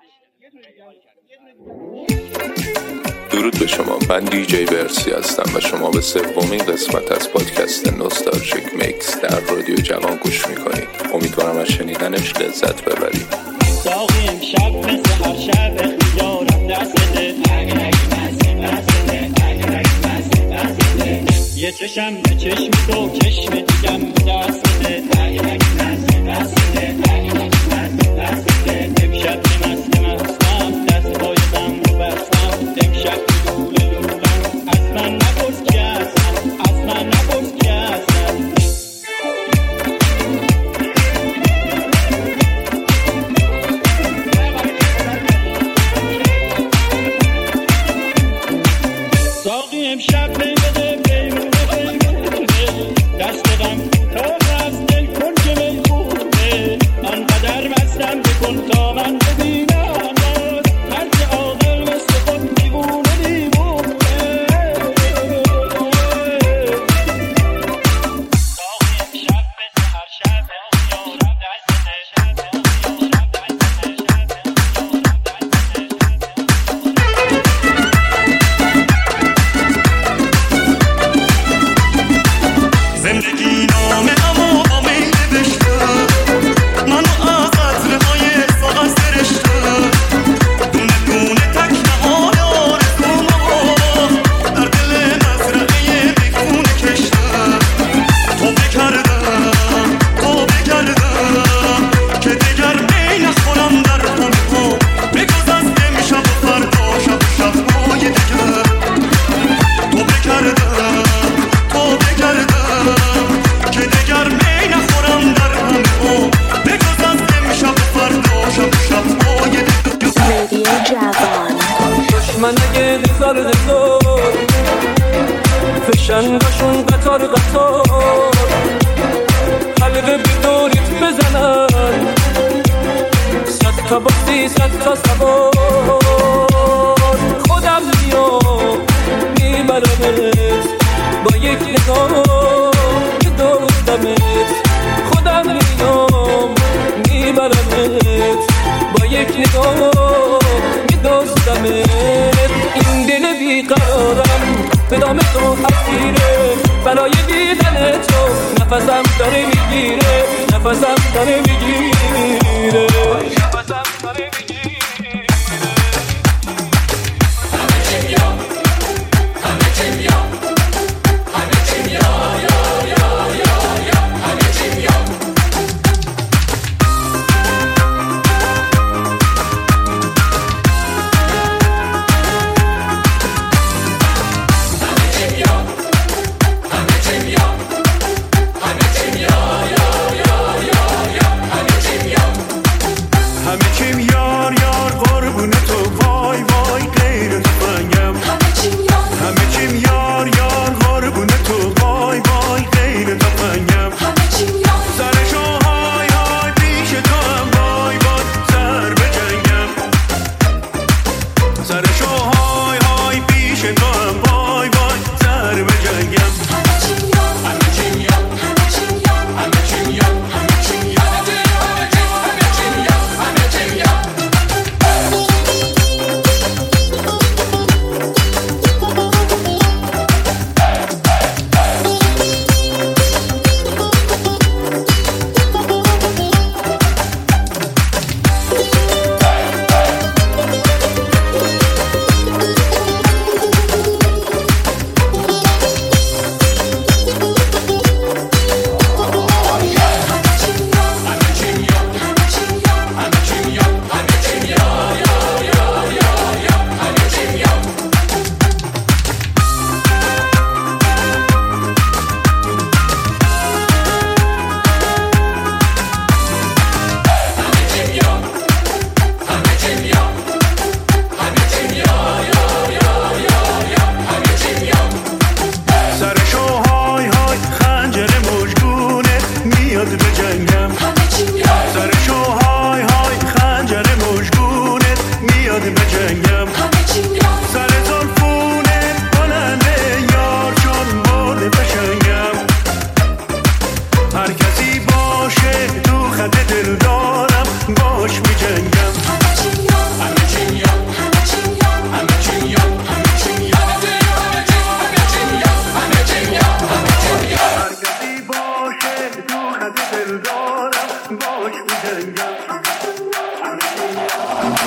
درود به شما، من دیجی برسی هستم و شما به سومین قسمت از پادکست نوستالژیک میکس در رادیو جوان گوش میکنید. امیدوارم از شنیدنش لذت ببرید. ساقی امشب مثل هر شب خیارم دست بده، یه چشم به چشم تو چشم دیگم دست بده، امشب که مستم دست بایدم رو بستم، امشب که لوله لولم از من نپرس که هستم، از من نپرس که هستم. ساقی امشب بده پیمونه دست غم کوتاه از دل کن که میخونه، آنقدر مستم بکن تا من ببینم هر که عاقل مثل خود دیوونه دیوونه. ساقی امشب مثل هر شب یارم دست زندگی نامه اما با میل بشته، منو از قطرهای ساغر سرشته، دونه دونه تک نهال آرزومو در دل مزرعه بیخونه کشته. تو بکردم که دگر می نخورم در همه بگذ از امشب و فردا شب و شبهای دیگر. تو بکردم که دگر می نخورم در همه بگذ از امشب و فردا شب و شبهای دیگر. رادیو جوان دشمن اگه هزار فشنگاشون قطار حلقه بدوریت بزنن، 100 تا باسی 100 تا سوار، خودم میام میبرمت با یک نگاه که دوستمت، خودم میام میبرمت با یک نگاه که دوستمت. این دل بیقرارم به دام تو اسیره، برای دیدن تو نفسم داره میگیره، نفسم داره میگیره، نفسم داره میگیره.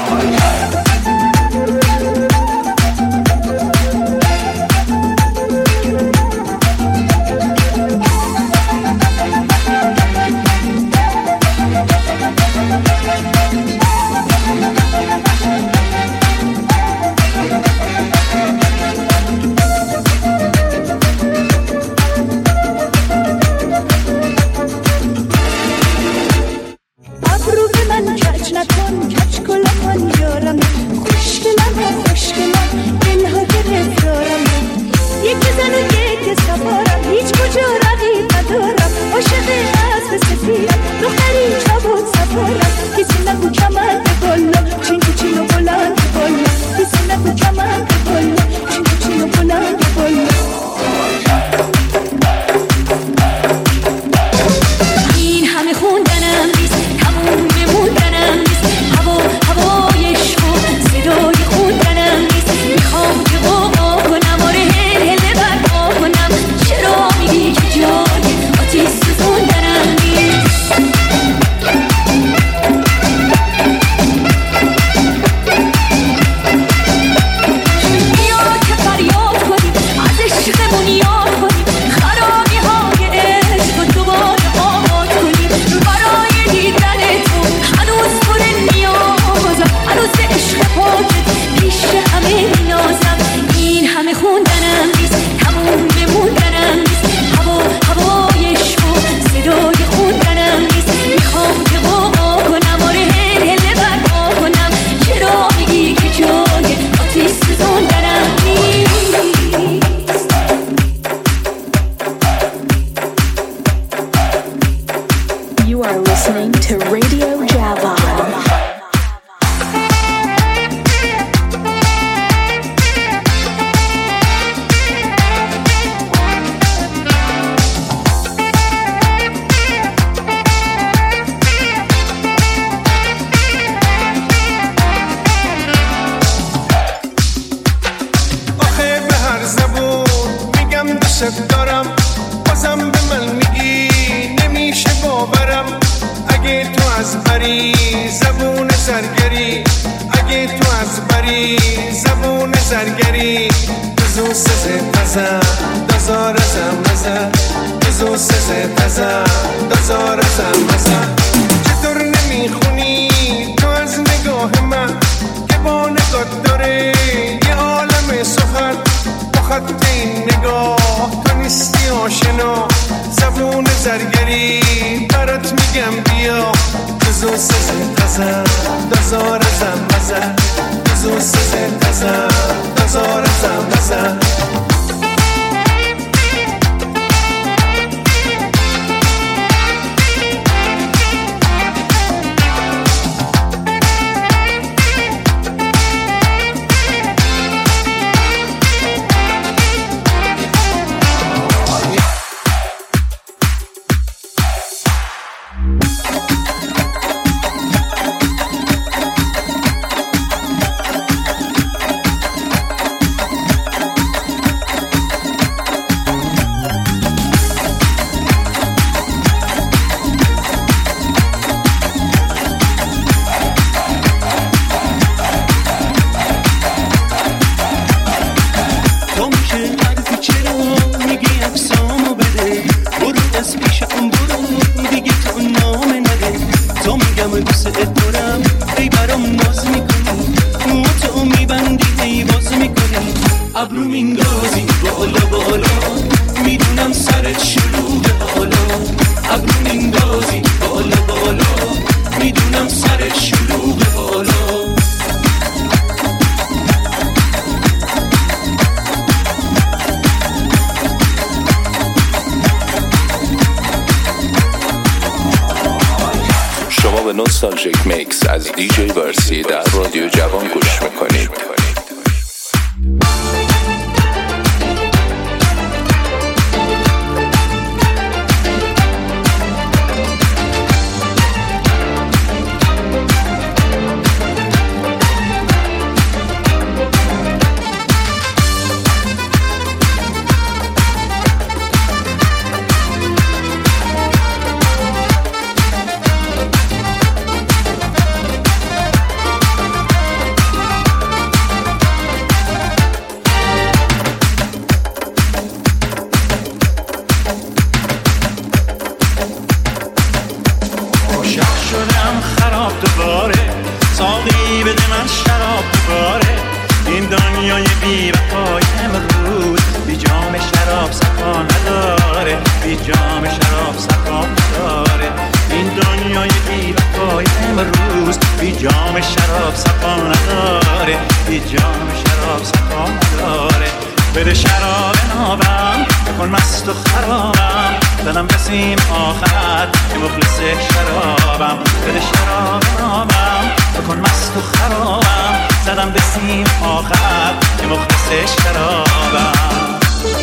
نوستالژیک میکس از دیجی ورسی در رادیو جوان گوش میکنید. دوباره ساقی بده من شراب دوباره این دنیای بی وفای امروز بی جام شراب صفا نداره بی جام شراب صفا نداره این دنیای بی وفای امروز بی جام شراب صفا نداره بی جام شراب صفا نداره بده شراب نابم بکن مست و خرابم دلم رسیم آخر که مخلص شرابم بده شراب نابم بکن مست و خرابم زدم رسیم آخر که مخلص شرابم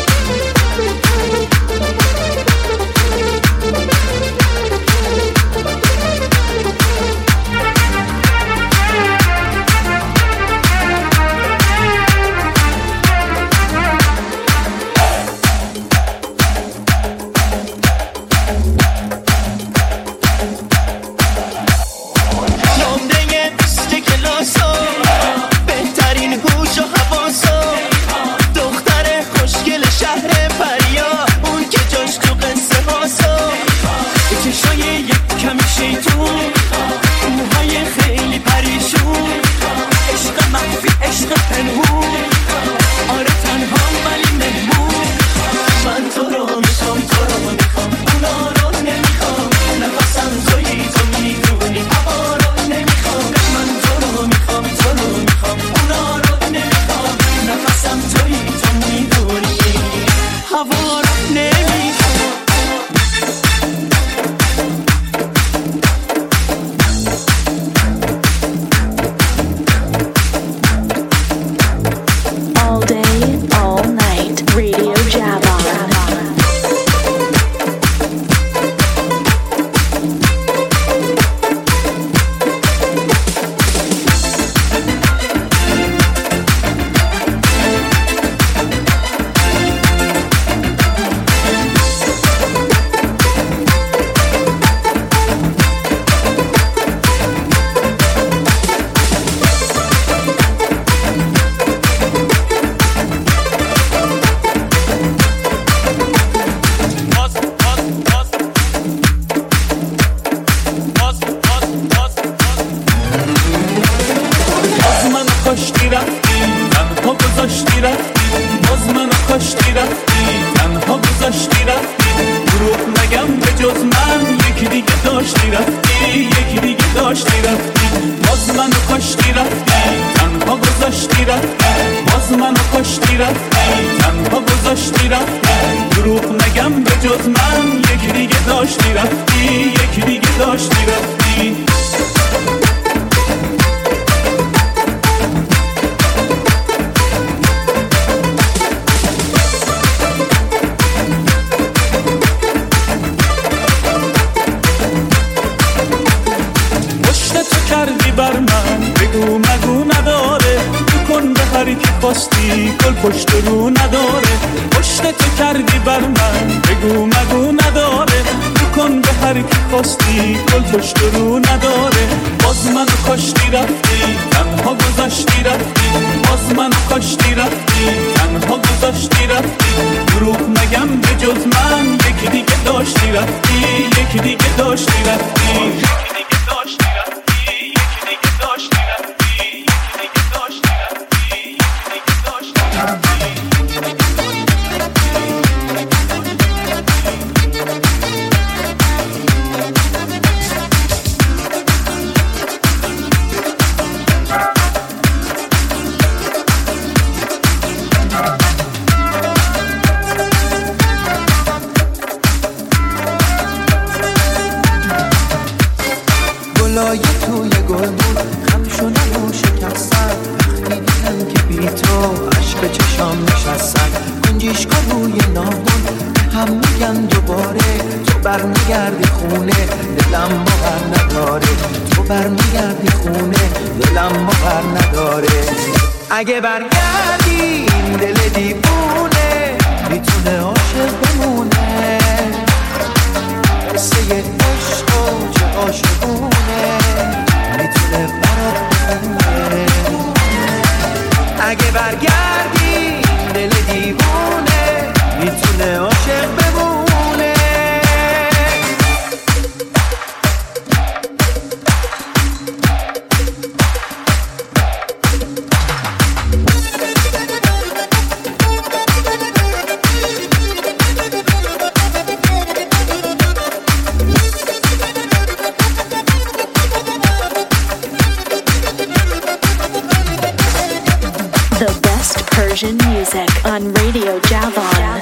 اگه برگردی این دل دیوونه میتونه عاشق بمونه قصه عشق و چه عاشقونه میتونه برات بمونه اگه برگردی این دل دیوونه میتونه عاشق بمونه Persian music on Radio Javon.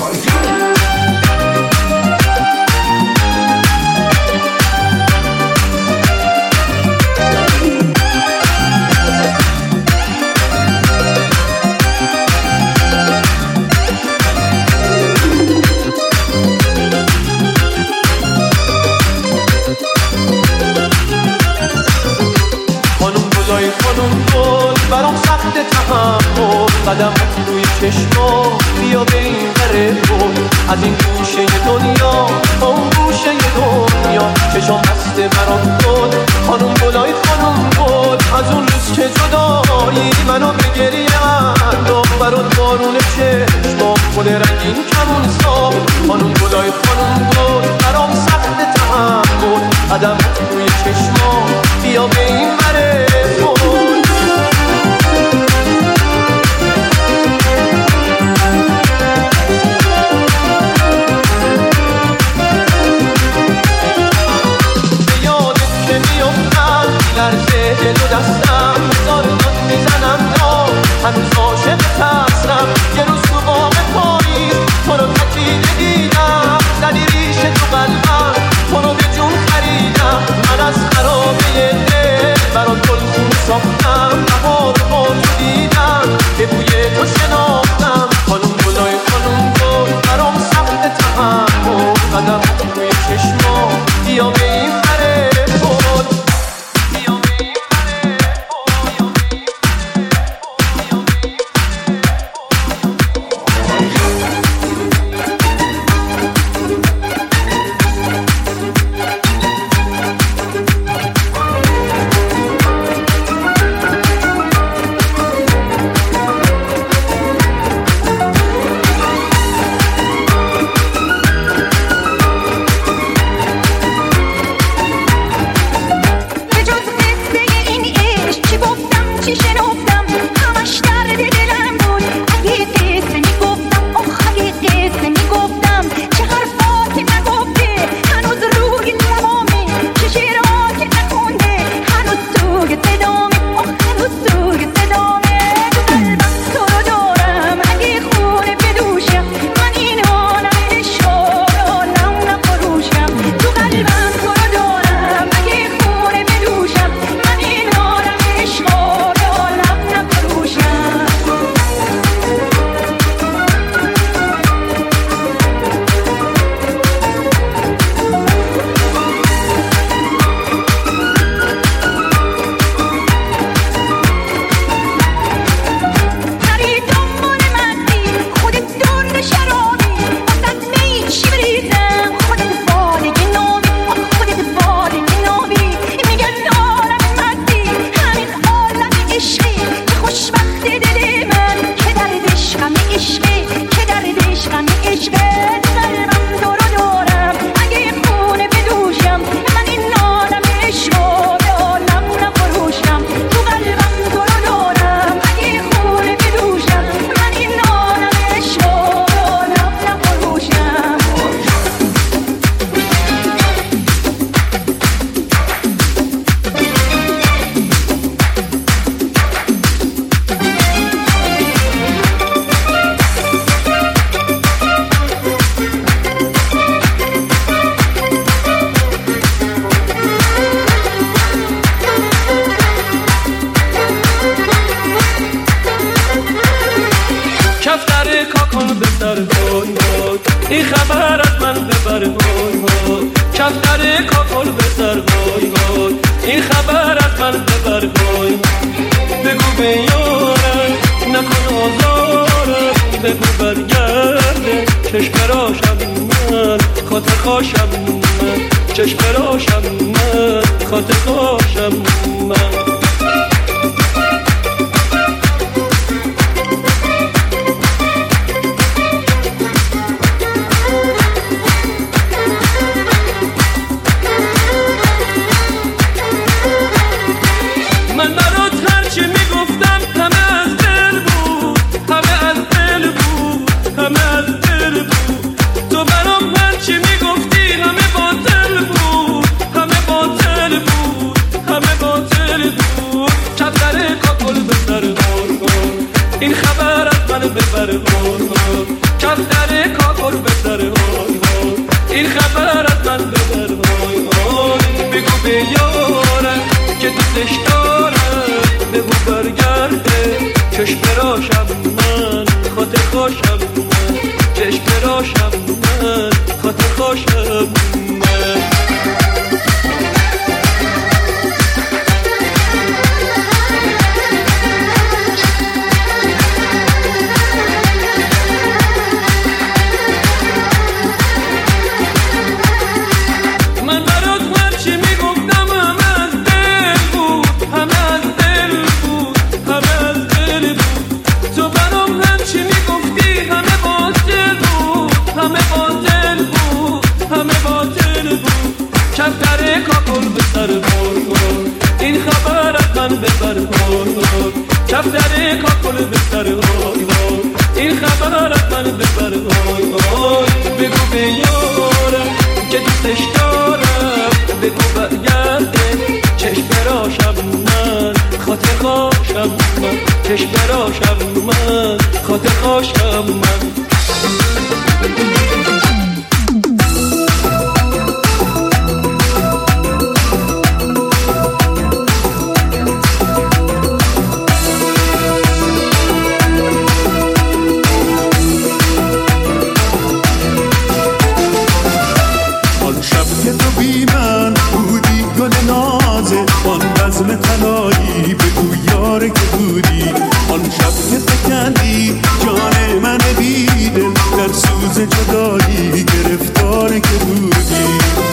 برام سخت تحمل قدم روی چشما بیا به این بره بود از این گوشه دنیا با اون گوشه دنیا چشم بسته برام بود خانم گلای خانم گل از اون روز که جدایی منو به گریه انداخت برات بارون چشما گل رنگین کمون ساخت خانم گلای خانم گل برام سخت تحمل قدم روی چشما بیا به این بره بود لرزه دل و دستم زارگان میزنم تا هنوز عاشق تصرم یه روز تو باغ پاییز تو رو تکیده دیدم زدی ریشه تو قلبم تو رو به جون خریدم من از خرابه دل برات گلخون ساختم بهار رو با تو دیدم به بوی تو شناختم خانم گلای خانم گل برام سخت تحمل قدم روی چشما بیا به این بره بود این خبر بگو برگرده چشم راشم من خاطر خوشم من چشم راشم من خاطر خوشم من این خبر از من ببر کفتر کاکل بسر این خبر از من ببر بگو به یارم که دوستش دارم بگو برگرده چشم راشم من خاطر خوشم من چشم راشم من خاطر خوشم من بزم تنایی بگو یاره که بودی آن شب که فکندی جان من بیدل در سوز جدایی گرفتار که بودی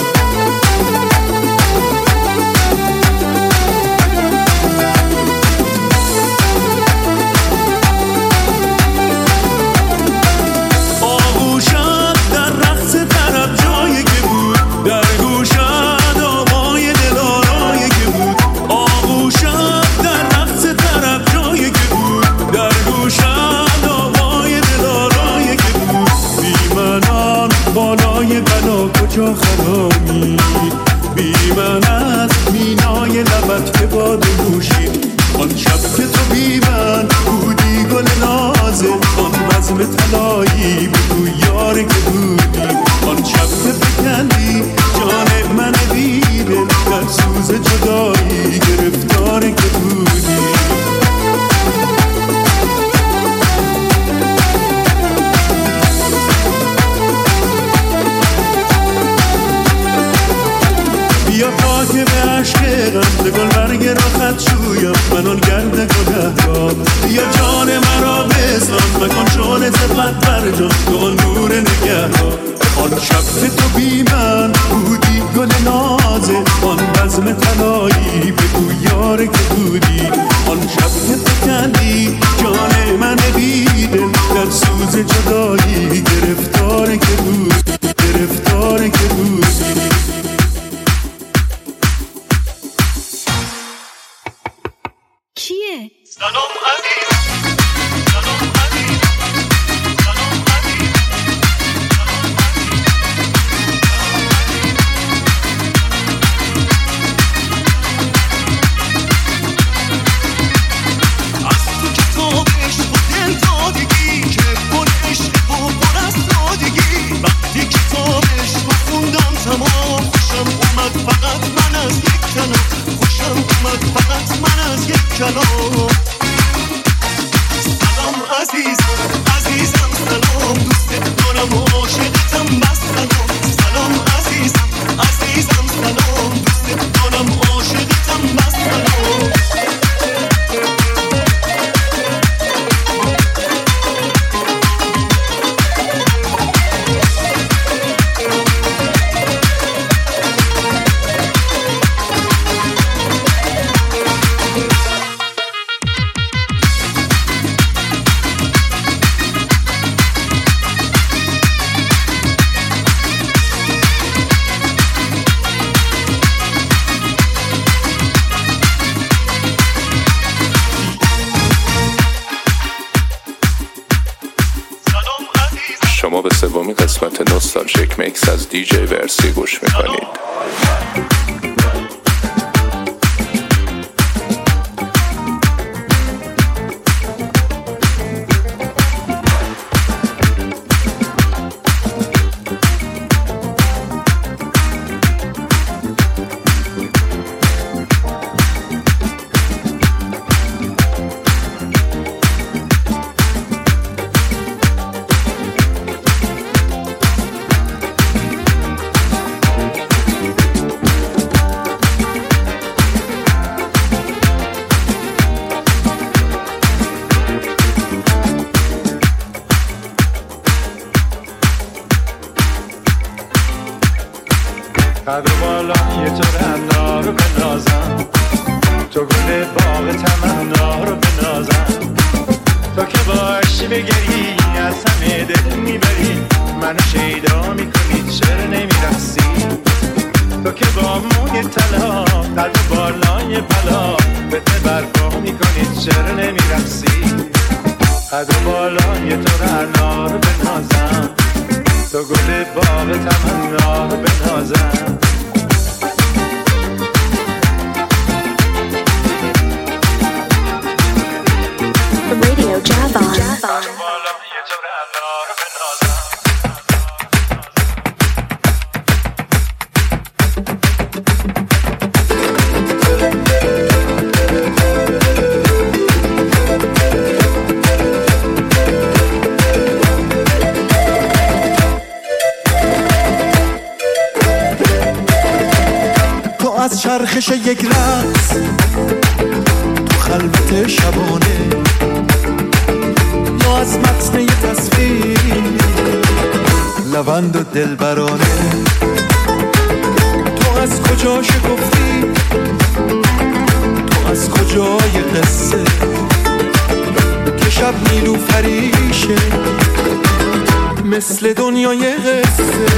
آغوشت در رقص طرب جایی که بود در گوشت آوای دلارایی که بود آغوشت در رقص طرب جایی که بود در گوشت آوای دلارایی که بود بی منان بالای بنا کجا خرامی بی من از مینای لبت که باده نوشید آن شب که تو بی من بودی گل نازه آن بزم طلایی بگو یاره که بودی آن شب که بکندی جان من بیدل در سوز جدایی گرفتاره که بودی بیا تا که به عشق غمزه گل برگ را خط شویم من آن گرد گله را بیا جان مرا بزن مکن شانه زبط بر جان تو آن نور نگه را آن شب که تو بی من بودی گل نازه آن بزم طلایی بگو یاره که بودی آن شب که فکندی جان من بیدل در سوز جدایی گرفتاره که بودی گرفتاره که بودی کیه؟ سلام عزیز سلام عزیز سلام عزیز از تو کتاب عشق و دل دادگی که پر عشق و پر از سادگی وقتی کتاب عشق و خوندم تمام خوشم اومد فقط من از یک کلام خوشم اومد فقط من از یک کلام سلام عزیز عزیزم سلام دوست دارم و عاشقتم بس سلام سلام عزیزم عزیزم سلام دوست دارم و عاشقتم بس سلام شما به سومین قسمت نوستالژیک میکس از دیجی ورسی گوش میکنید. بالای تو رعنا رو بنازم، تو گل باغ تمنا رو بنازم. تو که باشی بگری از همه دل میبری، منو شیدا میکنی چرا نمیرقصی. تو که با موی طلا قلب بالای بلا بته برپا میکنی چرا نمیرقصی. قد بالای تو رعنا رو بنازم، تو گل باغ تمنا رو بنازم. Radio Javon. تو از چرخش یک رقص تو خلوت شبانه، یا از متن یه تصویر لوند و دلبرانه. تو از کجا شکفتی، تو از کجای قصه که شب نیلوفریشه مثل دنیای قصه.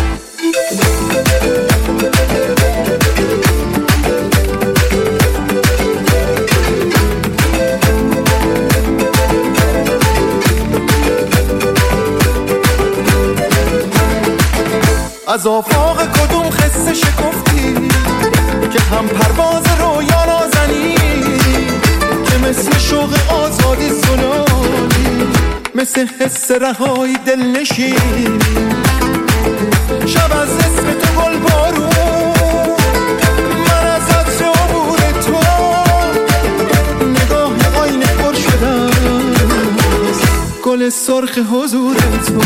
از آفاق کدوم خسته شکفتی که هم پرواز رویا نازنی، که مثل شوق آزادی سنانی، مثل حس رهایی دل نشینی. شب از اسم تو گل بارون، من از عطر عبور تو نگاه آینه پر شدم، گل سرخ حضور تو.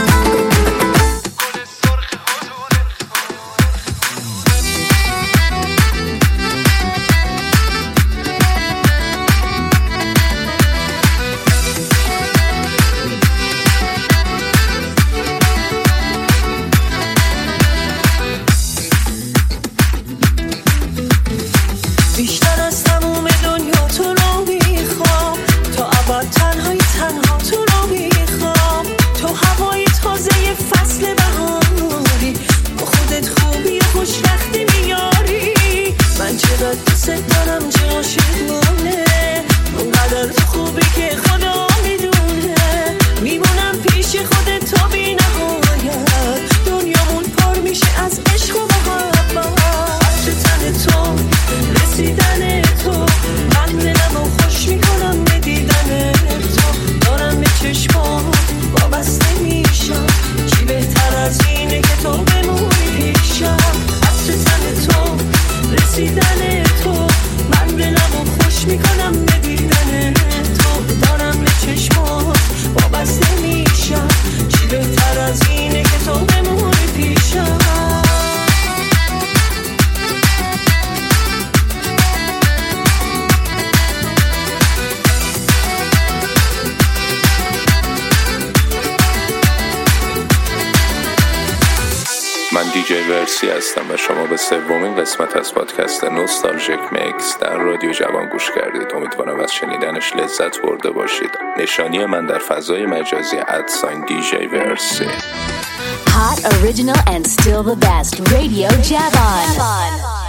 من دیجی ورسی هستم و شما به سومین قسمت از پادکست نوستالژیک میکس در رادیو جوان گوش کردید. امیدوارم از شنیدنش لذت برده باشید. نشانی من در فضای مجازی @دیجی ورسی. Hot, original and still the best. Radio Javon.